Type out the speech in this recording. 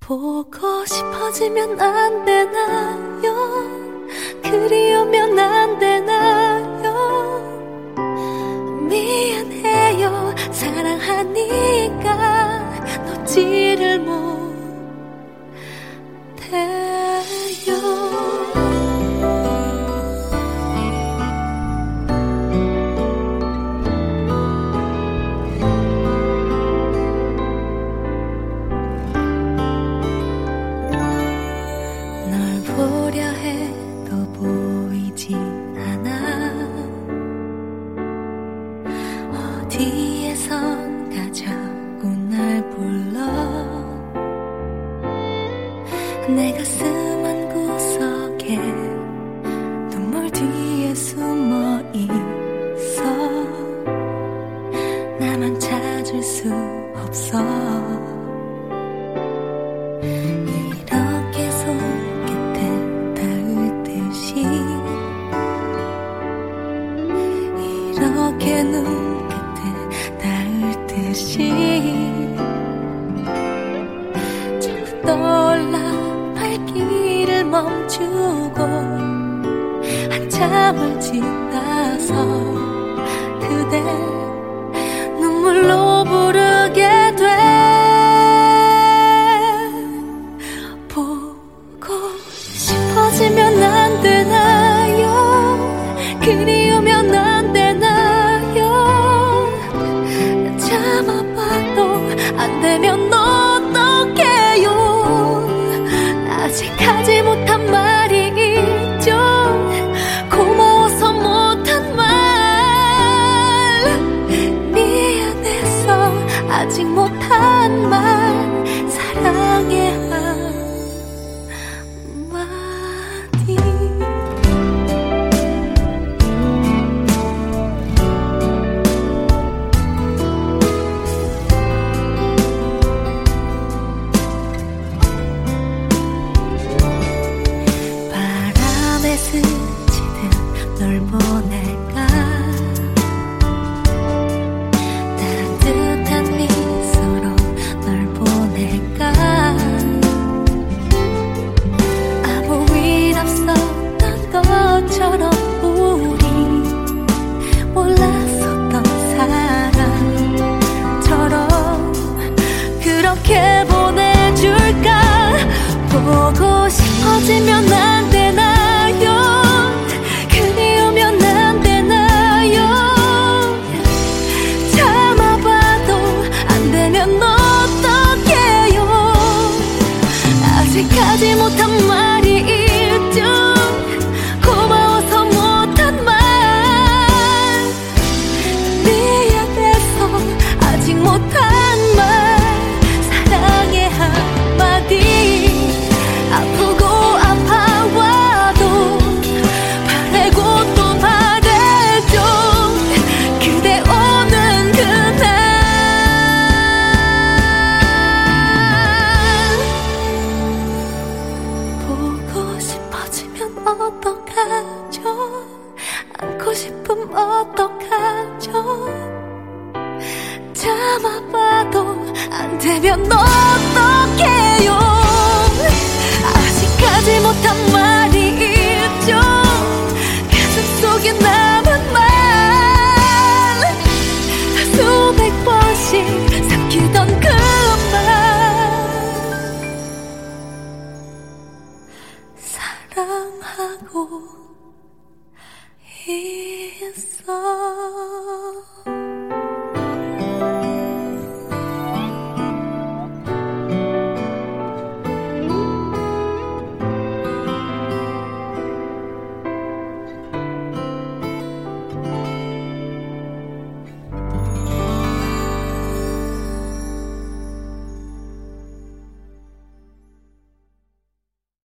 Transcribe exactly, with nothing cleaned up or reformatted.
보고 싶어지면 안 되나요? 그리우면 안 되나요? 미안해요. 사랑하니까 놓지를 못해요. 보려 해도 보이지 않아. 어디에선가 자꾸 날 불러. 내 가슴 한구석에 눈물 뒤에 숨어 있어. 나만 찾을 수 없어. 이렇게 눈끝에 닿을 듯이 자꾸 떠올라 발길을 멈추고 한참을 지나서 그대 눈물로 부르게 돼. 보고 싶어지면 안 되나요? 그리우면 안 되나요? 참아봐도 안 되면 어떡해요? 아직 하지 못한 말이 있죠. 고마워서 못한 말. 미안해서 아직 못한 말. 사랑해 한마디. 바람에 스치듯 널 보낼까. 따뜻한 미소로 널 보낼까. 아무 일 없었던 것처럼 우리 몰랐었던 사람처럼 그렇게 보내줄까. 보고 싶어지면 안 되나요? 그리우면 안 되나요? 참아봐도 안 되면 어떡해요? 아직 하지 못한 말이 있죠. 고마워서 못한 말. 미안해서 아직 못한 말. 사랑해 한마디. 아프고 아파와도 바래고 또 바래죠. 그대 오는 그날. 보고 싶어지면 어떡하죠? 안고 싶음 어떡하죠? 참아봐도 안 되면 어떡해요? 아직까지 못한 말이 있죠. 가슴 속에 남은 말. 수백 번씩 삼키던 그 말. 사랑하고 있